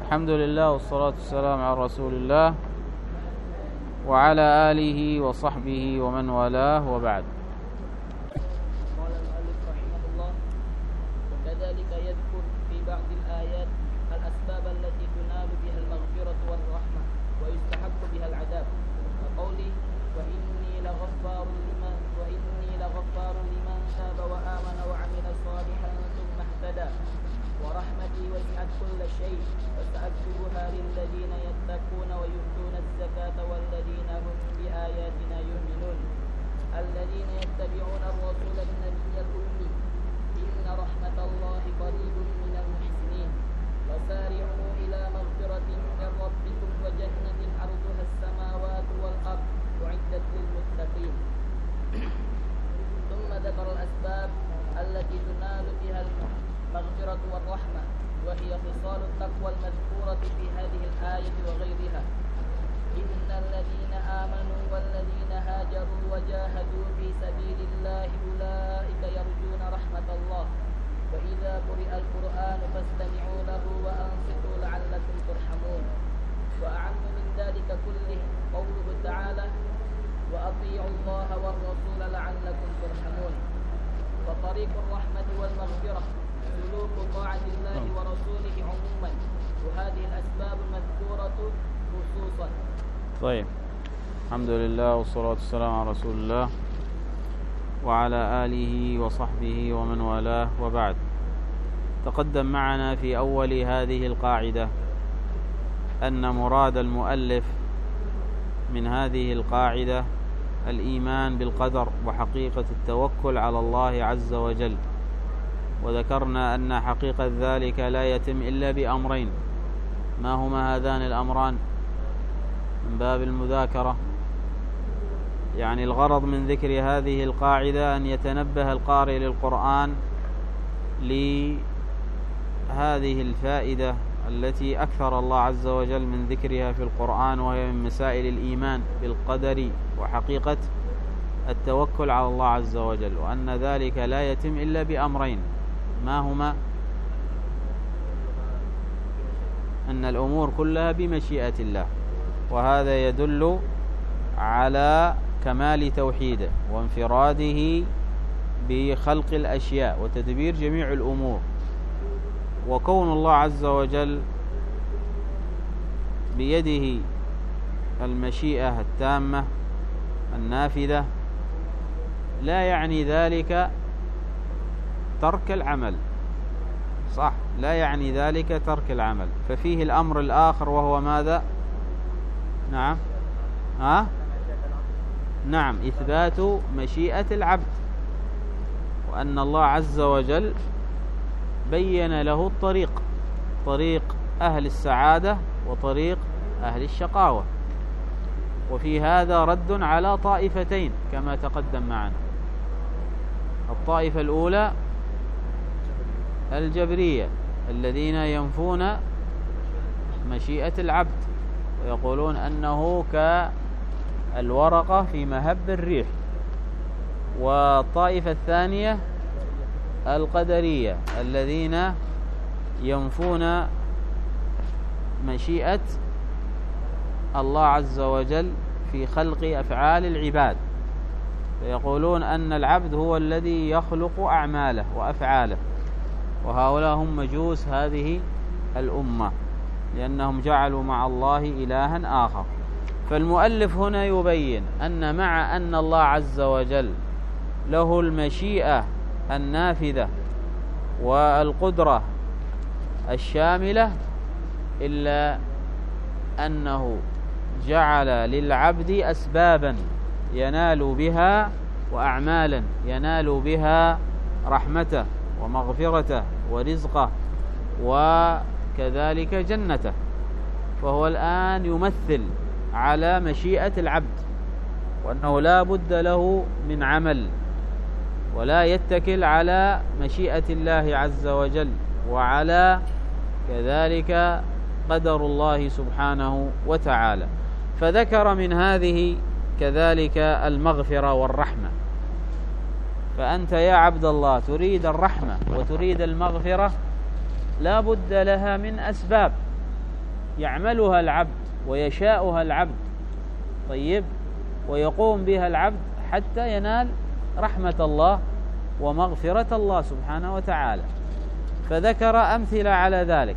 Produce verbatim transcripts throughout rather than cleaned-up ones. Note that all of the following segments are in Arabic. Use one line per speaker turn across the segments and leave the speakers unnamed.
الحمد لله والصلاة والسلام على رسول الله وعلى آله وصحبه ومن والاه وبعد.
قال المؤلف رحمه الله: وكذلك يذكر في بعض الآيات الأسباب التي تنال بها المغفرة والرحمة ويستحق بها العذاب، كقوله: وإني لغفار لمن وإني لغفار لمن تاب وآمن وعمل صالحا ثم اهتدى، ورحمتي وسعت كل شيء فسأكتبها للذين يتقون ويؤتون الزكاة والذين هم بآياتنا يؤمنون، الذين يتبعون الرسول النبي الأمي، إن رحمة الله قريب من المحسنين، وسارعوا إلى مغفرة من ربكم وجنة عرضها السماوات والأرض أعدت للمتقين. ثم ذكر الأسباب التي تنال بها المغفرة والرحمة، وهي خصال التقوى المذكورة في هذه الآية وغيرها: إن الذين آمنوا والذين هاجروا وجاهدوا في سبيل الله أولئك يرجون رحمة الله، وإذا قرئ القرآن فاستمعوا له وأنصتوا لعلكم ترحمون. وأعم من ذلك كله قوله تعالى: وأطيعوا الله والرسول لعلكم ترحمون. وطريق الرحمة والمغفرة سلوك طاعة الله ورسوله عموما، وهذه الأسباب المذكورة خصوصا.
طيب، الحمد لله والصلاة والسلام على رسول الله وعلى آله وصحبه ومن والاه وبعد. تقدم معنا في أول هذه القاعدة أن مراد المؤلف من هذه القاعدة الإيمان بالقدر وحقيقة التوكل على الله عز وجل، وذكرنا أن حقيقة ذلك لا يتم إلا بأمرين. ما هما هذان الأمران؟ من باب المذاكرة، يعني الغرض من ذكر هذه القاعدة أن يتنبه القارئ للقرآن لهذه الفائدة التي أكثر الله عز وجل من ذكرها في القرآن، وهي من مسائل الإيمان بالقدر وحقيقة التوكل على الله عز وجل، وأن ذلك لا يتم إلا بأمرين. ما هما؟ أن الأمور كلها بمشيئة الله، وهذا يدل على كمال توحيده وانفراده بخلق الأشياء وتدبير جميع الأمور، وكون الله عز وجل بيده المشيئة التامة النافذة لا يعني ذلك ترك العمل، صح؟ لا يعني ذلك ترك العمل، ففيه الأمر الآخر وهو ماذا؟ نعم ها؟ نعم، إثبات مشيئة العبد، وأن الله عز وجل بين له الطريق، طريق أهل السعادة وطريق أهل الشقاوة. وفي هذا رد على طائفتين كما تقدم معنا. الطائفة الأولى الجبرية الذين ينفون مشيئة العبد ويقولون أنه كالورقة في مهب الريح. والطائفة الثانية القدرية الذين ينفون مشيئة الله عز وجل في خلق أفعال العباد، فيقولون أن العبد هو الذي يخلق أعماله وأفعاله، وهؤلاء هم مجوس هذه الأمة، لأنهم جعلوا مع الله إلها آخر. فالمؤلف هنا يبين أن مع أن الله عز وجل له المشيئة النافذة والقدرة الشاملة، إلا أنه جعل للعبد أسبابا ينال بها وأعمالا ينال بها رحمته ومغفرته ورزقه وكذلك جنته. فهو الآن يمثل على مشيئة العبد، وأنه لا بد له من عمل، ولا يتكل على مشيئة الله عز وجل وعلى كذلك قدر الله سبحانه وتعالى. فذكر من هذه كذلك المغفرة والرحمة. فأنت يا عبد الله تريد الرحمة وتريد المغفرة، لا بد لها من أسباب، يعملها العبد ويشاؤها العبد، طيب، ويقوم بها العبد حتى ينال رحمة الله ومغفرة الله سبحانه وتعالى. فذكر أمثلة على ذلك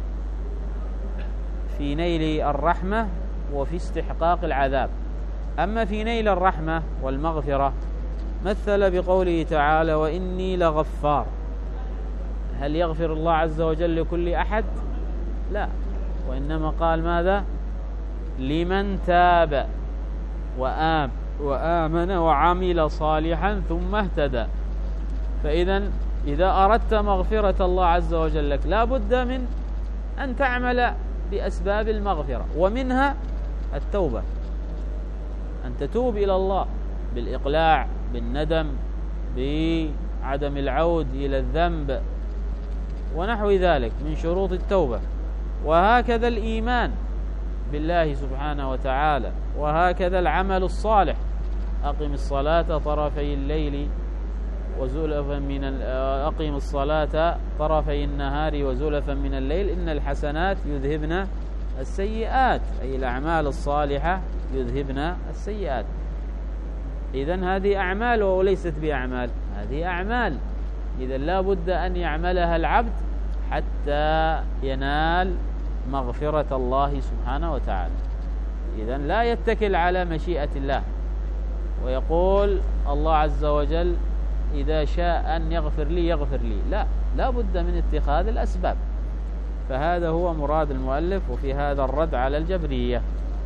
في نيل الرحمة وفي استحقاق العذاب. أما في نيل الرحمة والمغفرة مثل بقوله تعالى: وإني لغفار. هل يغفر الله عز وجل لكل أحد؟ لا، وإنما قال ماذا؟ لمن تاب وآب وآمن وعمل صالحا ثم اهتدى. فإذا إذا أردت مغفرة الله عز وجل لك لا بد من أن تعمل بأسباب المغفرة، ومنها التوبة، أن تتوب إلى الله بالإقلاع، بالندم، بعدم العود إلى الذنب ونحو ذلك من شروط التوبة. وهكذا الإيمان بالله سبحانه وتعالى، وهكذا العمل الصالح. أقم الصلاة طرفي الليل وزلفا من أقم الصلاة طرفي النهار وزلفا من الليل إن الحسنات يذهبن السيئات، أي الأعمال الصالحة يذهبن السيئات. إذن هذه أعمال وليست بأعمال، هذه أعمال. إذن لا بد أن يعملها العبد حتى ينال مغفرة الله سبحانه وتعالى. إذن لا يتكل على مشيئة الله ويقول الله عز وجل إذا شاء أن يغفر لي يغفر لي، لا، لا بد من اتخاذ الأسباب. فهذا هو مراد المؤلف، وفي هذا الرد على الجبرية.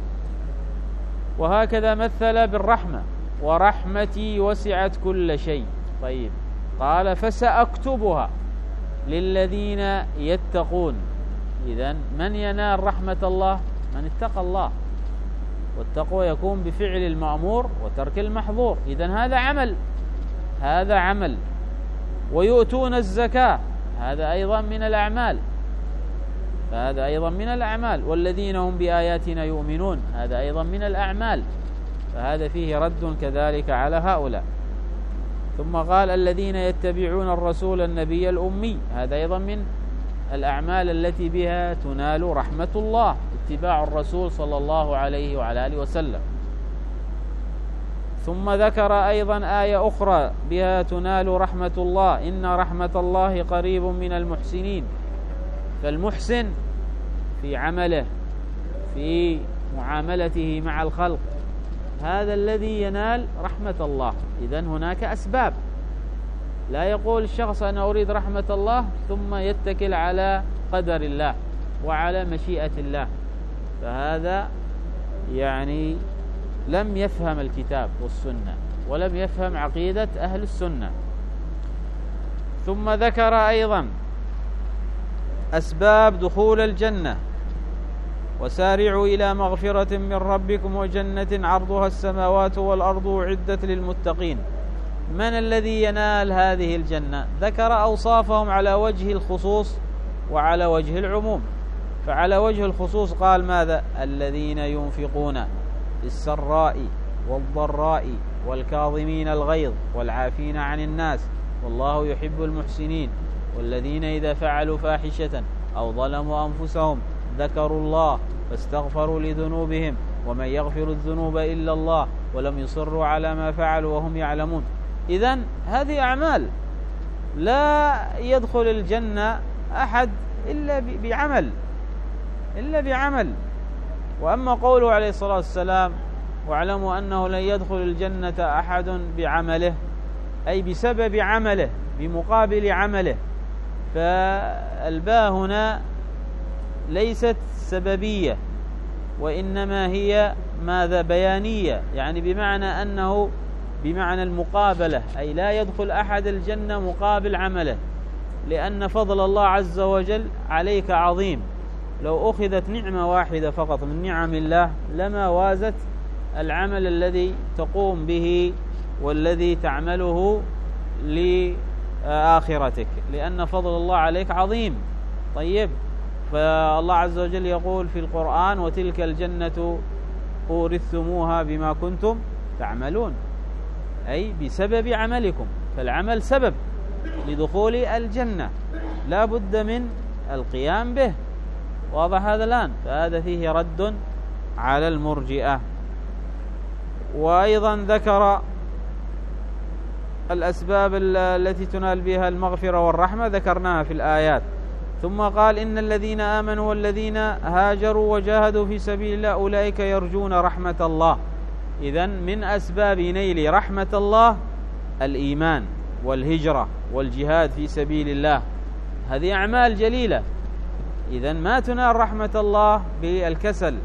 وهكذا مثل بالرحمة: ورحمتي وسعت كل شيء. طيب، قال: فسأكتبها للذين يتقون. إذن من ينال رحمة الله؟ من اتقى الله، والتقوى يكون بفعل المأمور وترك المحظور. إذن هذا عمل، هذا عمل. ويؤتون الزكاة، هذا أيضا من الأعمال، فهذا أيضا من الأعمال. والذين هم بآياتنا يؤمنون، هذا أيضا من الأعمال، فهذا فيه رد كذلك على هؤلاء. ثم قال: الذين يتبعون الرسول النبي الأمي، هذا أيضا من الأعمال التي بها تنال رحمة الله، اتباع الرسول صلى الله عليه وعلى آله وسلم. ثم ذكر أيضا آية أخرى بها تنال رحمة الله: إن رحمة الله قريب من المحسنين. فالمحسن في عمله، في معاملته مع الخلق، هذا الذي ينال رحمة الله. إذن هناك أسباب، لا يقول الشخص أنا أريد رحمة الله ثم يتكل على قدر الله وعلى مشيئة الله، فهذا يعني لم يفهم الكتاب والسنة ولم يفهم عقيدة أهل السنة. ثم ذكر أيضا أسباب دخول الجنة: وسارعوا إلى مغفرة من ربكم وجنة عرضها السماوات والأرض أعدت للمتقين. من الذي ينال هذه الجنة؟ ذكر أوصافهم على وجه الخصوص وعلى وجه العموم. فعلى وجه الخصوص قال ماذا؟ الذين ينفقون في السراء والضراء والكاظمين الغيظ والعافين عن الناس والله يحب المحسنين، والذين إذا فعلوا فاحشة أو ظلموا أنفسهم ذكروا الله فاستغفروا لذنوبهم ومن يغفر الذنوب إلا الله ولم يصروا على ما فعلوا وهم يعلمون. إذن هذه أعمال، لا يدخل الجنة أحد إلا بعمل، إلا بعمل. وأما قوله عليه الصلاة والسلام: واعلموا أنه لن يدخل الجنة أحد بعمله، أي بسبب عمله، بمقابل عمله. فالباء هنا ليست سببية، وإنما هي ماذا؟ بيانية، يعني بمعنى أنه بمعنى المقابلة، أي لا يدخل أحد الجنة مقابل عمله، لأن فضل الله عز وجل عليك عظيم. لو أخذت نعمة واحدة فقط من نعم الله لما وازت العمل الذي تقوم به والذي تعمله لآخرتك، لأن فضل الله عليك عظيم. طيب، فالله عز وجل يقول في القرآن: وتلك الجنة أورثتموها بما كنتم تعملون، أي بسبب عملكم. فالعمل سبب لدخول الجنة، لا بد من القيام به. واضح هذا الآن؟ فهذا فيه رد على المرجئة. وأيضا ذكر الأسباب التي تنال بها المغفرة والرحمة، ذكرناها في الآيات. ثم قال إن الذين آمنوا والذين هاجروا وجاهدوا في سبيل الله أولئك يرجون رحمة الله. إذن من أسباب نيل رحمة الله الإيمان والهجرة والجهاد في سبيل الله، هذه أعمال جليلة. إذن ما تنال رحمة الله بالكسل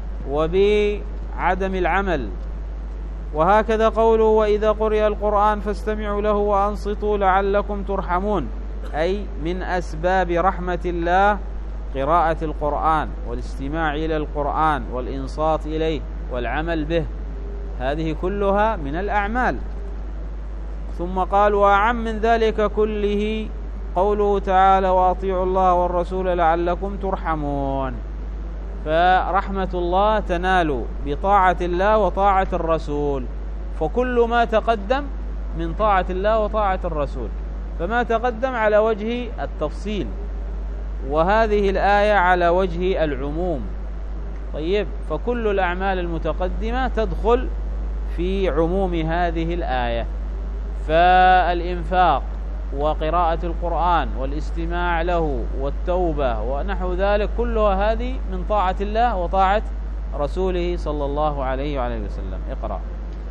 وبعدم العمل. وهكذا قوله وإذا قرئ القرآن فاستمعوا له وأنصتوا لعلكم ترحمون، أي من أسباب رحمة الله قراءة القرآن والاستماع إلى القرآن والإنصات إليه والعمل به، هذه كلها من الأعمال. ثم قال وأعم من ذلك كله قوله تعالى وأطيعوا الله والرسول لعلكم ترحمون. فرحمة الله تنال بطاعة الله وطاعة الرسول، فكل ما تقدم من طاعة الله وطاعة الرسول، فما تقدم على وجه التفصيل، وهذه الآية على وجه العموم. طيب، فكل الأعمال المتقدمة تدخل في عموم هذه الآية. فالإنفاق وقراءة القرآن والاستماع له والتوبة ونحو ذلك كلها هذه من طاعة الله وطاعة رسوله صلى الله عليه وعليه وسلم. اقرأ.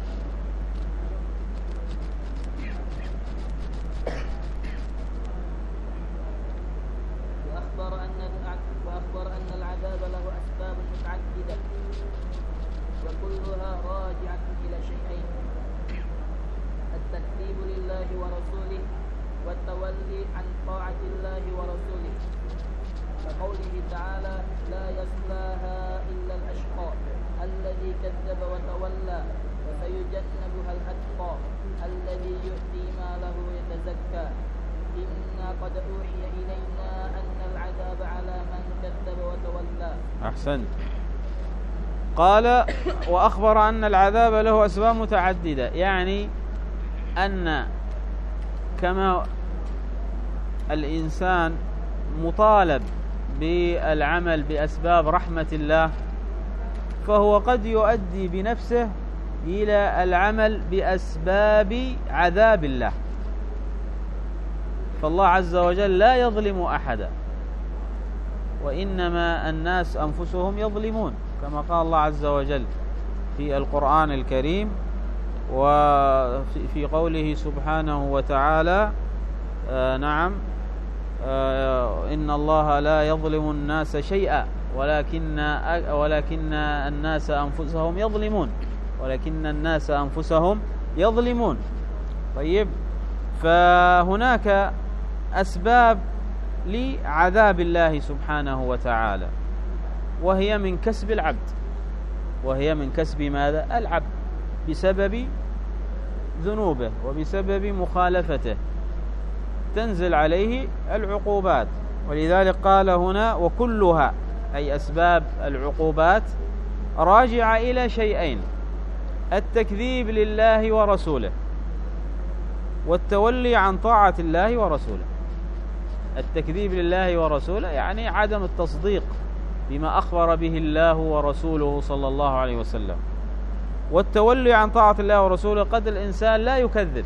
وأخبر أن وأخبر أن العذاب له أسباب متعددة وكلها راجعة إلى شيئين: التكذيب لله ورسوله والتولي عن طاعة الله ورسوله، كقوله تعالى لا يصلاها إلا الأشقى الذي كذب وتولى وسيجنبها الأتقى الذي يؤتي ماله يتزكى إنا قد أوحي إلينا أن العذاب على من كذب وتولى.
أحسنت. قال وأخبر أن العذاب له أسباب متعددة، يعني أن كما الإنسان مطالب بالعمل بأسباب رحمة الله، فهو قد يؤدي بنفسه إلى العمل بأسباب عذاب الله. فالله عز وجل لا يظلم أحدا، وإنما الناس أنفسهم يظلمون، كما قال الله عز وجل في القرآن الكريم وفي قوله سبحانه وتعالى آه نعم آه إن الله لا يظلم الناس شيئا ولكن ولكن الناس أنفسهم يظلمون ولكن الناس أنفسهم يظلمون. طيب، فهناك أسباب لعذاب الله سبحانه وتعالى، وهي من كسب العبد، وهي من كسب ماذا؟ العبد، بسبب ذنوبه وبسبب مخالفته تنزل عليه العقوبات. ولذلك قال هنا وكلها، أي أسباب العقوبات، راجعة إلى شيئين: التكذيب لله ورسوله والتولي عن طاعة الله ورسوله. التكذيب لله ورسوله يعني عدم التصديق بما أخبر به الله ورسوله صلى الله عليه وسلم، والتولي عن طاعة الله ورسوله قد الإنسان لا يكذب،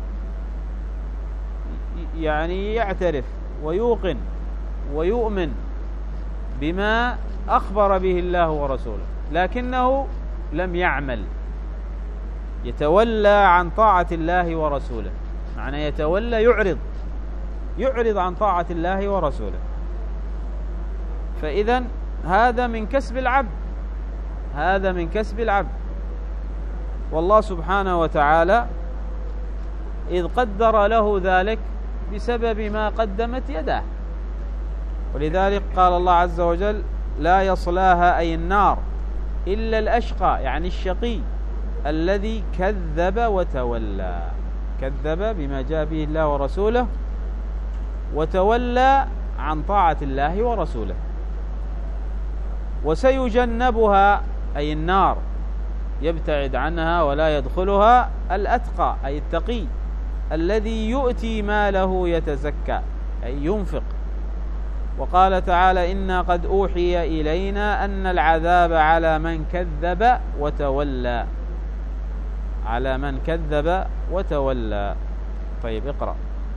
يعني يعترف ويوقن ويؤمن بما أخبر به الله ورسوله، لكنه لم يعمل، يتولى عن طاعة الله ورسوله، معنى يتولى يعرض يعرض عن طاعة الله ورسوله. فإذن هذا من كسب العبد، هذا من كسب العبد. والله سبحانه وتعالى إذ قدر له ذلك بسبب ما قدمت يداه، ولذلك قال الله عز وجل لا يصلاها أي النار إلا الأشقى، يعني الشقي الذي كذب وتولى، كذب بما جاء به الله ورسوله وتولى عن طاعة الله ورسوله. وسيجنبها أي النار، يبتعد عنها ولا يدخلها، الأتقى أي التقي الذي يؤتي ماله يتزكى، أي ينفق وقال تعالى إنا قد أوحي إلينا أن العذاب على من كذب وتولى، على من كذب وتولى. طيب اقرأ.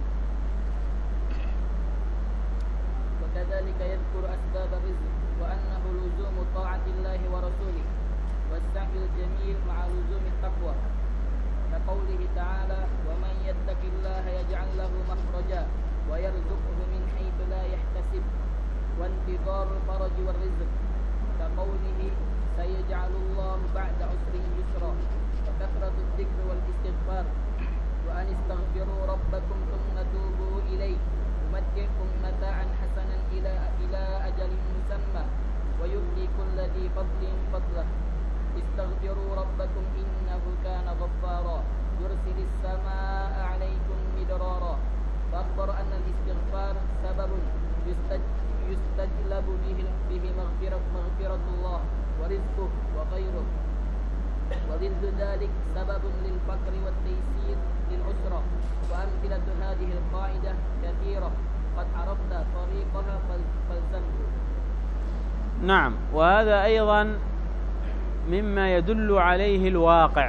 وكذلك يذكر أسباب الرزق وأنه لزوم طاعة الله ورسوله والسعي الجميل مع لزوم التقوى، كقوله تعالى ومن يتق الله يجعل له مخرجا ويرزقه من حيث لا يحتسب، وانتظار الفرج والرزق، كقوله سيجعل الله بعد عسر يسرا، وكثرة الذكر والاستغفار، وأن استغفروا ربكم ثم توبوا إليه يمتعكم متاعا حسنا إلى إلى أجل مسمى ويؤتي كل ذي فضل فضله، استغفروا ربكم إنه كان غفارا يرسل السماء عليكم مدرارا. فأخبر أن الاستغفار سبب يستجلب به به مغفرة مغفرة الله ورزقه وخيره، وضد ذلك سبب للفقر والتيسير للعسرة. وأمثلة هذه القاعدة كثيرة، قد عرفت طريقها فالزمه.
نعم، وهذا أيضا مما يدل عليه الواقع،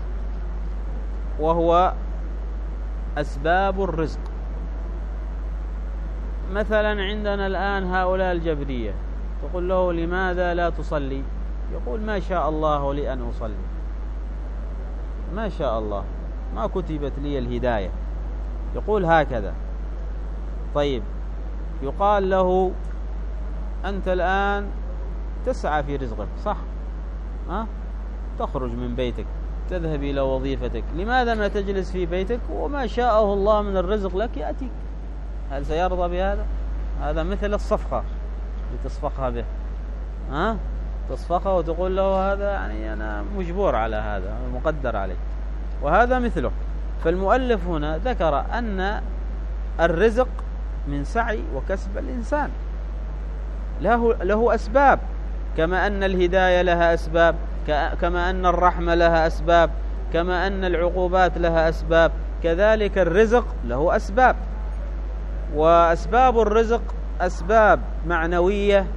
وهو أسباب الرزق. مثلا عندنا الآن هؤلاء الجبرية، تقول له لماذا لا تصلي؟ يقول ما شاء الله لي أن أصلي، ما شاء الله، ما كتبت لي الهداية، يقول هكذا. طيب يقال له أنت الآن تسعى في رزقك، صح؟ أه؟ تخرج من بيتك تذهب إلى وظيفتك، لماذا ما تجلس في بيتك وما شاءه الله من الرزق لك يأتيك؟ هل سيرضى بهذا؟ هذا مثل الصفقة لتصفقها به، ها أه؟ تصفقها وتقول له هذا يعني أنا مجبور على هذا، مقدر عليه، وهذا مثله. فالمؤلف هنا ذكر أن الرزق من سعي وكسب الإنسان، له, له أسباب، كما أن الهداية لها أسباب، كما أن الرحمة لها أسباب، كما أن العقوبات لها أسباب، كذلك الرزق له أسباب. وأسباب الرزق أسباب معنوية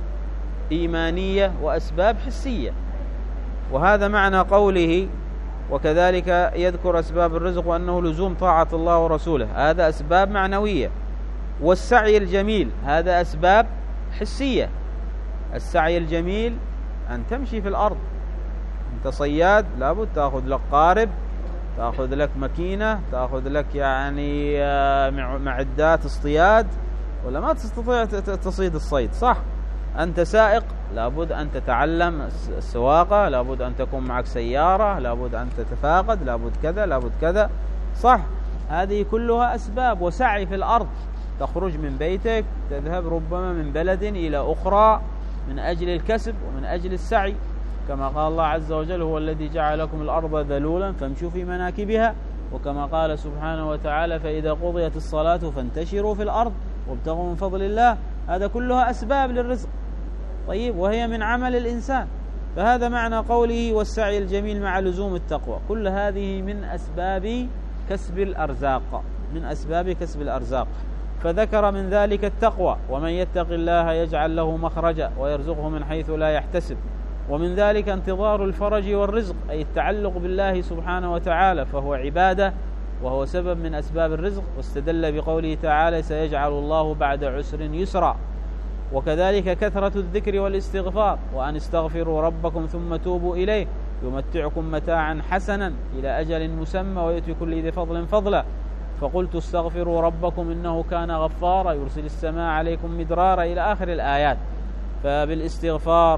إيمانية وأسباب حسية، وهذا معنى قوله وكذلك يذكر أسباب الرزق وأنه لزوم طاعة الله ورسوله، هذا أسباب معنوية. والسعي الجميل هذا أسباب حسية. السعي الجميل أن تمشي في الأرض، أنت صياد لابد تأخذ لك قارب، تأخذ لك مكينة، تأخذ لك يعني معدات اصطياد، ولا ما تستطيع تصيد الصيد، صح؟ أنت سائق لابد أن تتعلم السواقة، لابد أن تكون معك سيارة، لابد أن تتفاقد، لابد كذا لابد كذا، صح؟ هذه كلها أسباب وسعي في الأرض. تخرج من بيتك تذهب ربما من بلد إلى أخرى من أجل الكسب ومن أجل السعي، كما قال الله عز وجل هو الذي جعل لكم الأرض ذلولا فامشوا في مناكبها، وكما قال سبحانه وتعالى فإذا قضيت الصلاة فانتشروا في الأرض وابتغوا من فضل الله. هذا كلها أسباب للرزق، طيب، وهي من عمل الإنسان. فهذا معنى قوله والسعي الجميل مع لزوم التقوى، كل هذه من أسباب كسب الأرزاق، من أسباب كسب الأرزاق. فذكر من ذلك التقوى، ومن يتق الله يجعل له مخرجا ويرزقه من حيث لا يحتسب. ومن ذلك انتظار الفرج والرزق، أي التعلق بالله سبحانه وتعالى، فهو عبادة وهو سبب من أسباب الرزق. واستدل بقوله تعالى سيجعل الله بعد عسر يسرا. وكذلك كثرة الذكر والاستغفار، وأن استغفروا ربكم ثم توبوا إليه يمتعكم متاعا حسنا إلى أجل مسمى ويؤتي كل ذي فضل فضلا. فقلت استغفروا ربكم إنه كان غفارا يرسل السماء عليكم مدرارا إلى آخر الآيات. فبالاستغفار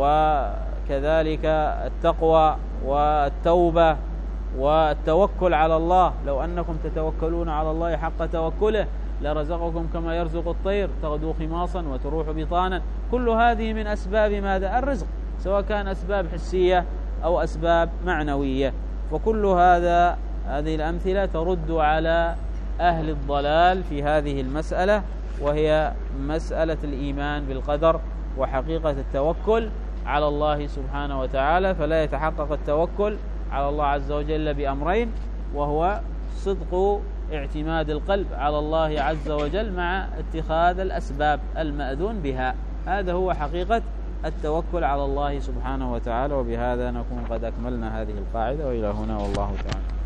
وكذلك التقوى والتوبة والتوكل على الله، لو أنكم تتوكلون على الله حق توكله لرزقكم كما يرزق الطير تغدو خماصا وتروح بطانا. كل هذه من أسباب ماذا؟ الرزق، سواء كان أسباب حسية أو أسباب معنوية. فكل هذا هذه الأمثلة ترد على أهل الضلال في هذه المسألة، وهي مسألة الإيمان بالقدر وحقيقة التوكل على الله سبحانه وتعالى. فلا يتحقق التوكل على الله عز وجل بأمرين، وهو صدق اعتماد القلب على الله عز وجل مع اتخاذ الأسباب المأذون بها. هذا هو حقيقة التوكل على الله سبحانه وتعالى. وبهذا نكون قد أكملنا هذه القاعدة، وإلى هنا والله تعالى.